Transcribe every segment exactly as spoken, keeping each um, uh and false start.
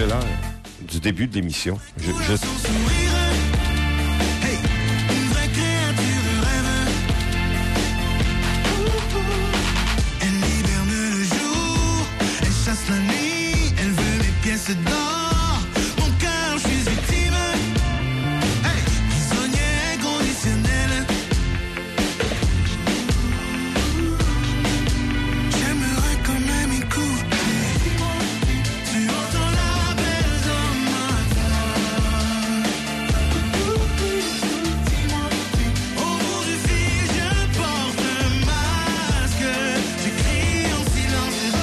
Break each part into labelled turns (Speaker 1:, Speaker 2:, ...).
Speaker 1: rappelait l'heure du début de l'émission. Je, je...
Speaker 2: La nuit, elle veut mes pièces d'or. Mon cœur, je suis victime. Hey, prisonnier conditionnel. J'aimerais quand même écouter. Tu entends l'appel dans ma voix. Au bout du fil, je porte un masque. J'écris en silence.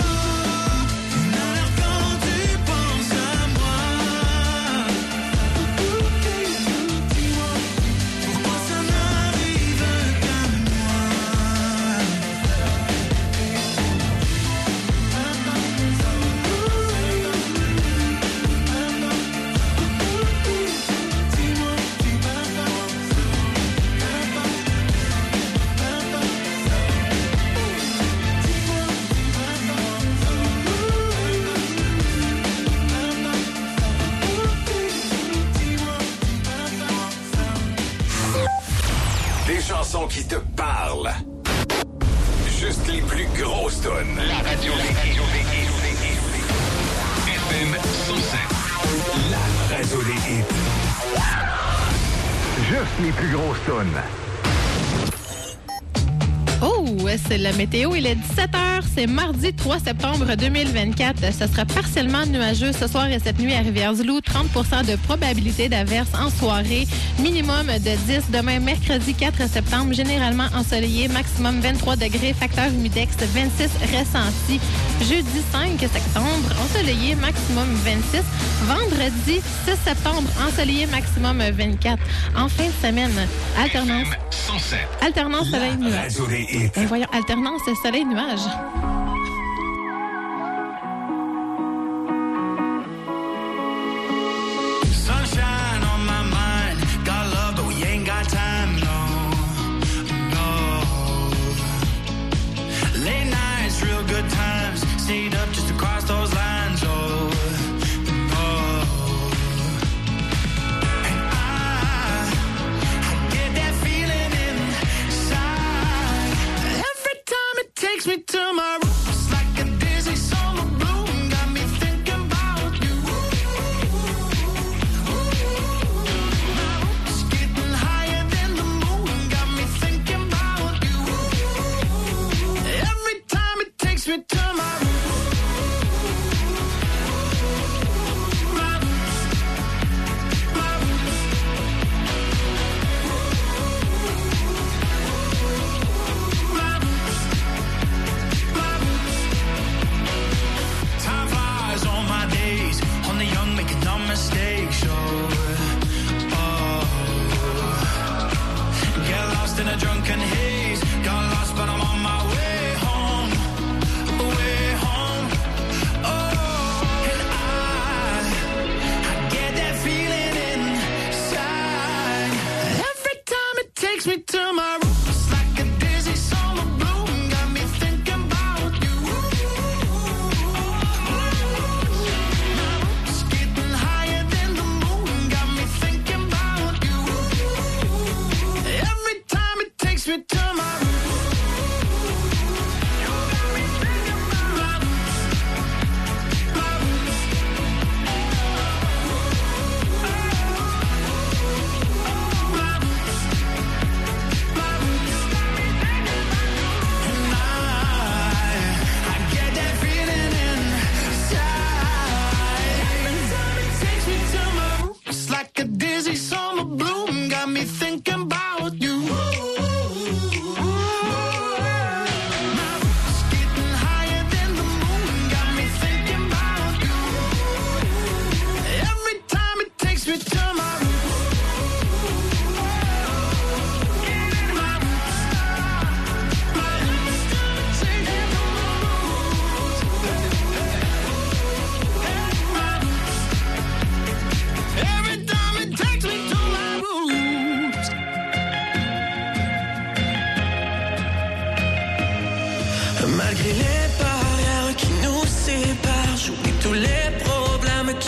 Speaker 3: Des chansons qui te parlent. Juste les plus grosses tonnes. La radio des hits. F M cent sept. La radio des hits. Juste les plus grosses tonnes.
Speaker 4: Oh, c'est la météo. Il est dix-sept heures. C'est mardi trois septembre deux mille vingt-quatre. Ce sera partiellement nuageux ce soir et cette nuit à Rivière-du-Loup. trente pour cent de probabilité d'averse en soirée. Minimum de dix. Demain, mercredi quatre septembre, généralement ensoleillé. Maximum vingt-trois degrés. Facteur humidex vingt-six ressenti. Jeudi cinq septembre, ensoleillé. Maximum vingt-six. Vendredi six septembre, ensoleillé. Maximum vingt-quatre. En fin de semaine, alternance. Alternance soleil-nuage. Ben voyons, alternance soleil-nuage.
Speaker 2: Sunshine on my mind. Got love, but we ain't got time, no, no. Late nights, real good times. Stayed up just to cross those lines, oh, oh. And I, I get that feeling inside. Every time it takes me to my room. It's like a dizzy summer bloom. Got me thinking about you. It's getting higher than the moon. Got me thinking about you. Every time it takes me to my room. Time flies on my days. On the young, making dumb mistakes. Oh, oh. Get lost in a drunken haze. Got lost, but I'm on my way home. Way home. Oh, and I, I get that feeling inside. Every time it takes me to my room. It's like a dizzy summer bloom. Got me thinking about you. It's getting higher than the moon. Got me thinking about you. Every time it takes me to my room. You got me thinking about my And I, I get that feeling inside. Every time it takes me to my room. It's like a dizzy summer bloom. Got me thinking about you. It's getting higher than the moon. Got me thinking about you. Every time it takes me to my room. Every time it takes me to my roots.
Speaker 5: Malgré les barrières qui nous séparent, j'oublie tous les problèmes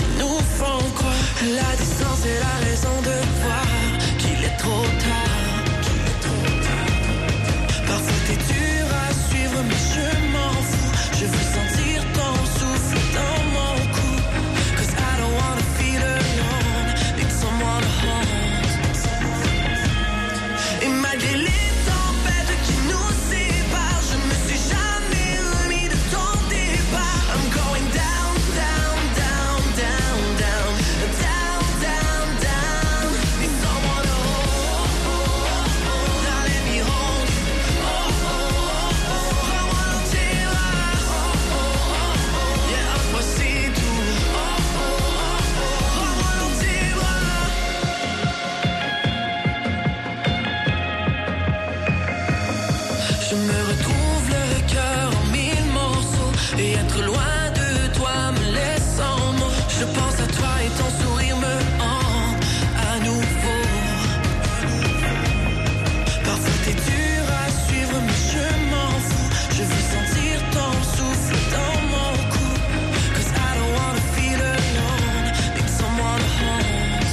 Speaker 2: me retrouve le cœur en mille morceaux. Et être loin de toi me laisse en mots. Je pense à toi et ton sourire me hante à nouveau. Parfois t'es dur à suivre mais je m'en fous. Je veux sentir ton souffle dans mon cou. Cause I don't wanna feel alone. Need someone to hold.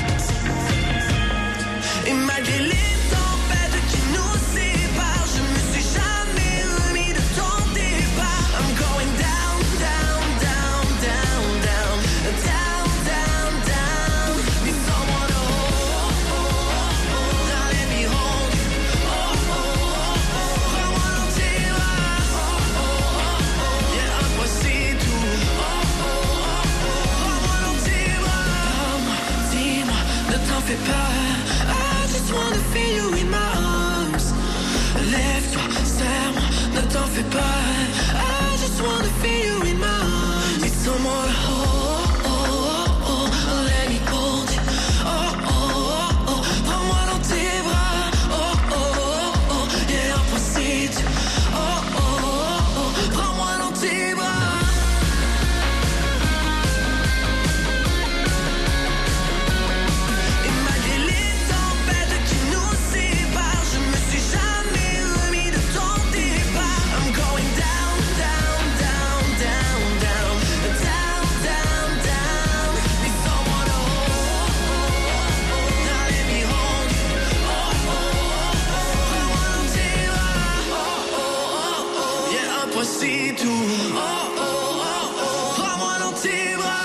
Speaker 2: Et malgré les tempêtes qui nous séparent, je me suis jamais remis de ton départ. I'm going down, down, down, down, down, down, down, down. Need someone to hold, oh, oh, oh. Now let me hold you, oh, oh, oh, oh. Prends-moi dans tes bras, oh, oh, oh, oh. Yeah, à moi c'est tout, oh, oh, oh, oh. Prends-moi dans tes bras. Parle-moi, dis-moi, ne t'en fais pas. I just wanna feel you in my arms. Lève-toi, serre-moi, ne t'en fais pas. I just wanna feel you in my arms. Need someone to hold, oh, oh, oh. Let me hold you, oh, oh, oh, oh. Prends-moi dans tes bras, oh, oh, oh, oh. Yeah, I'm procédure, oh, oh, oh, oh. Prends-moi dans tes bras. Et malgré les tempêtes qui nous séparent, je me suis jamais remis de ton départ. I'm going down, down, down, down, down, down, down, down. Need someone to hold, oh, oh, oh. Now let me hold you, oh, oh, oh, oh. Prends-moi dans tes bras, oh, oh, oh, oh. Yeah, un point c'est tout, oh, oh, oh, oh. Prends-moi dans tes bras.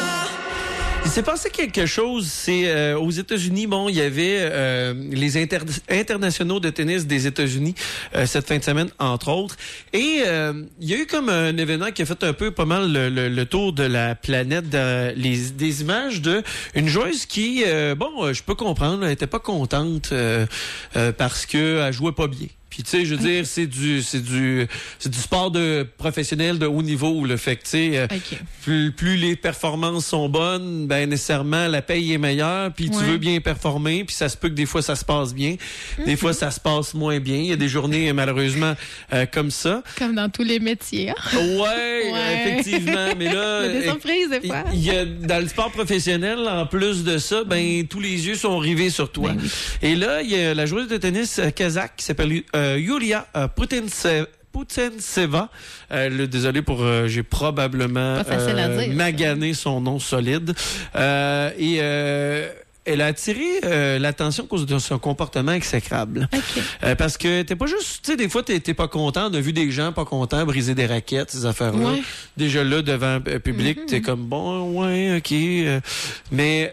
Speaker 5: Il s'est passé quelque chose, c'est euh, aux États-Unis, bon, il y avait euh, les inter- internationaux de tennis des États-Unis euh, cette fin de semaine, entre autres, et euh, il y a eu comme un événement qui a fait un peu pas mal le, le, le tour de la planète, de, les, des images de une joueuse qui, euh, bon, euh, je peux comprendre, elle était pas contente euh, euh, parce que elle jouait pas bien. Puis tu sais, je veux dire, c'est du, c'est du, c'est du sport de professionnel de haut niveau. Le fait que tu sais, euh,
Speaker 4: OK.
Speaker 5: plus, plus les performances sont bonnes, ben nécessairement la paye est meilleure. Puis tu
Speaker 4: Ouais.
Speaker 5: veux bien performer, puis ça se peut que des fois ça se passe bien, des fois ça se passe moins bien. Il y a des journées malheureusement euh, comme ça.
Speaker 4: Comme dans tous les métiers. Hein?
Speaker 5: Ouais,
Speaker 4: Ouais.
Speaker 5: effectivement. Mais là,
Speaker 4: Il y a des
Speaker 5: euh,
Speaker 4: surprises, des
Speaker 5: il
Speaker 4: fois.
Speaker 5: il y a dans le sport professionnel, en plus de ça, ben tous les yeux sont rivés sur toi.
Speaker 4: Ben oui.
Speaker 5: Et là, il y a la joueuse de tennis euh, kazakh qui s'appelle euh, Yulia euh, Putintseva. Putintseva. Euh, le, désolé pour... euh, j'ai probablement
Speaker 4: Pas facile à
Speaker 5: euh,
Speaker 4: dire, ça.
Speaker 5: magané son nom solide. Euh, et... Euh, elle a attiré euh, l'attention à cause de son comportement exécrable.
Speaker 4: OK.
Speaker 5: Euh, parce que t'es pas juste, tu sais, des fois t'es, t'es pas content, on a vu des gens pas contents briser des raquettes, ces affaires-là.
Speaker 4: Ouais.
Speaker 5: Déjà là, devant un public,
Speaker 4: Mm-hmm.
Speaker 5: t'es comme, bon, ouais, ok. euh, mais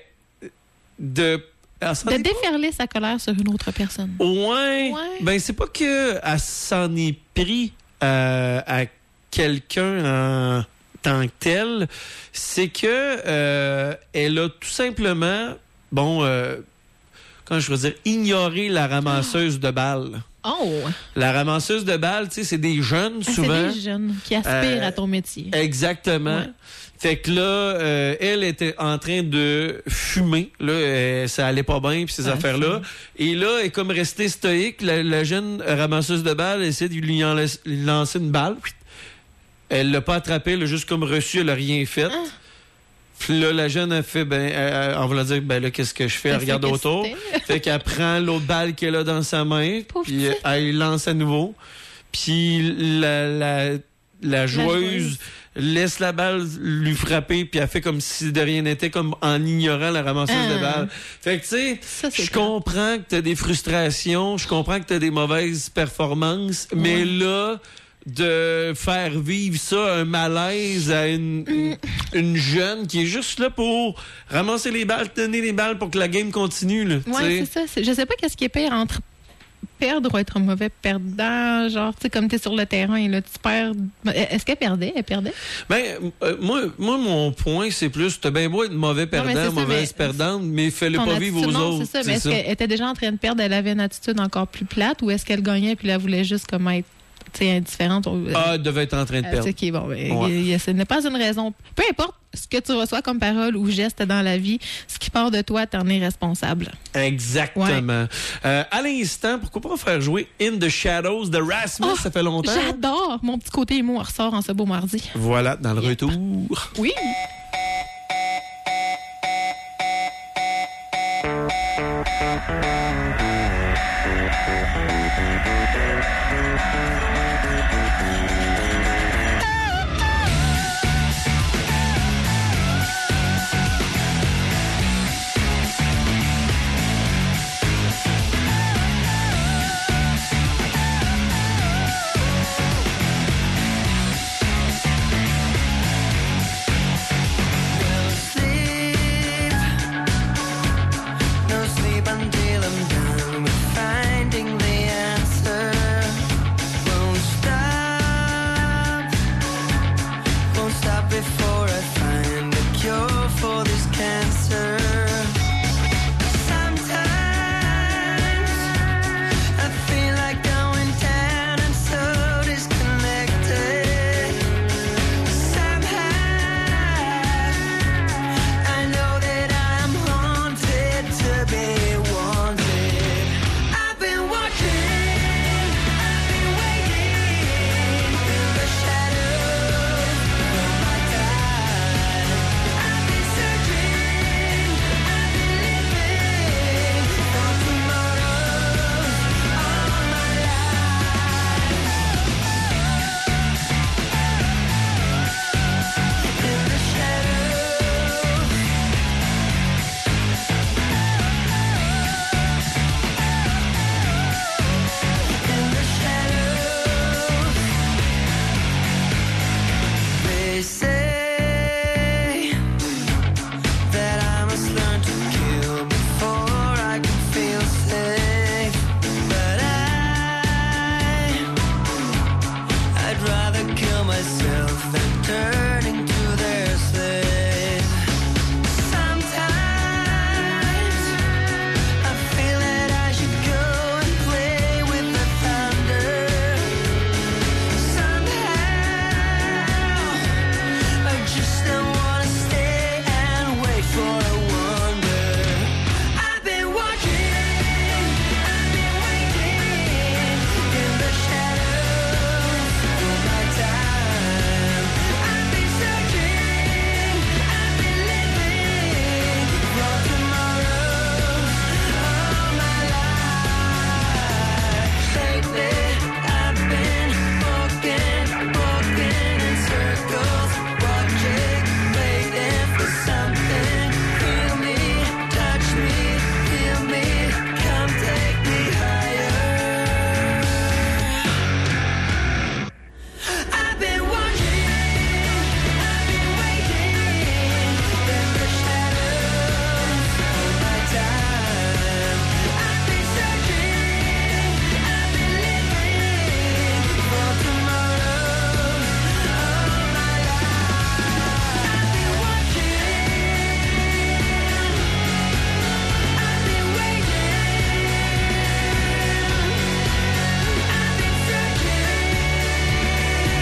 Speaker 5: de... elle s'en
Speaker 4: De
Speaker 5: est pas-
Speaker 4: déferler sa colère sur une autre personne.
Speaker 5: Ouais.
Speaker 4: Ouais.
Speaker 5: Ben, c'est pas que elle s'en est pris euh, à quelqu'un en tant que tel, c'est que euh, elle a tout simplement, bon, euh, comment je veux dire, ignoré la ramasseuse de balles.
Speaker 4: Oh!
Speaker 5: La ramasseuse de balles, tu sais, c'est des jeunes
Speaker 4: Ah,
Speaker 5: souvent.
Speaker 4: c'est des jeunes qui aspirent
Speaker 5: Euh,
Speaker 4: à ton métier.
Speaker 5: Exactement.
Speaker 4: Ouais.
Speaker 5: Fait que là, euh, elle était en train de fumer. Là, euh, ça allait pas bien, puis ces
Speaker 4: Ah,
Speaker 5: affaires-là. Et là, elle est comme restée stoïque. La, la jeune ramasseuse de balles essaie de lui en laisse- lui lancer une balle. Elle l'a pas attrapé, elle a juste comme reçu, elle a rien fait.
Speaker 4: Ah.
Speaker 5: Puis là, la jeune a fait, ben, elle, on va dire, ben là, qu'est-ce que je fais? Elle
Speaker 4: Qu'est-ce
Speaker 5: regarde
Speaker 4: que
Speaker 5: autour.
Speaker 4: c'était?
Speaker 5: Fait qu'elle prend l'autre balle qu'elle a dans sa main,
Speaker 4: Pauvre
Speaker 5: puis euh,
Speaker 4: petite.
Speaker 5: elle lance à nouveau. Puis la, la, la joueuse
Speaker 4: joueuse.
Speaker 5: laisse la balle lui frapper, puis elle fait comme si de rien n'était, comme en ignorant la ramasseuse
Speaker 4: Ah.
Speaker 5: de balles. Fait que, tu sais,
Speaker 4: Ça, c'est
Speaker 5: je
Speaker 4: grave.
Speaker 5: comprends que t'as des frustrations, je comprends que t'as des mauvaises performances, mais là, de faire vivre ça, un malaise à une, une, une jeune qui est juste là pour ramasser les balles, tenir les balles pour que la game continue, là, tu
Speaker 4: Ouais,
Speaker 5: sais.
Speaker 4: c'est ça. C'est- Je sais pas qu'est-ce qui est pire entre perdre ou être un mauvais perdant. Genre, tu sais, comme t'es sur le terrain et là, tu perds. Est-ce qu'elle perdait? Elle perdait?
Speaker 5: Ben, euh, moi, moi, mon point, c'est plus, t'as bien beau être mauvais perdant,
Speaker 4: mais c'est ça,
Speaker 5: mauvaise
Speaker 4: mais-
Speaker 5: perdante, mais fais-le
Speaker 4: Ton
Speaker 5: pas vivre
Speaker 4: attitude,
Speaker 5: aux
Speaker 4: non,
Speaker 5: autres.
Speaker 4: c'est ça. Mais est-ce
Speaker 5: ça.
Speaker 4: qu'elle était déjà en train de perdre? Elle avait une attitude encore plus plate ou est-ce qu'elle gagnait puis elle voulait juste comme être tu sais, indifférente. Euh,
Speaker 5: Ah, devait être en train de
Speaker 4: euh,
Speaker 5: perdre.
Speaker 4: OK, bon, ben,
Speaker 5: Ouais.
Speaker 4: y a- ce n'est pas une raison. Peu importe ce que tu reçois comme parole ou geste dans la vie, ce qui part de toi, t'en es responsable.
Speaker 5: Exactement. Euh, à l'instant, pourquoi pas faire jouer In the Shadows de Rasmus?
Speaker 4: Oh,
Speaker 5: Ça fait longtemps.
Speaker 4: J'adore! Mon petit côté émo ressort en ce beau mardi.
Speaker 5: Voilà, dans le
Speaker 4: Yep.
Speaker 5: retour.
Speaker 4: Oui!
Speaker 2: Thank you.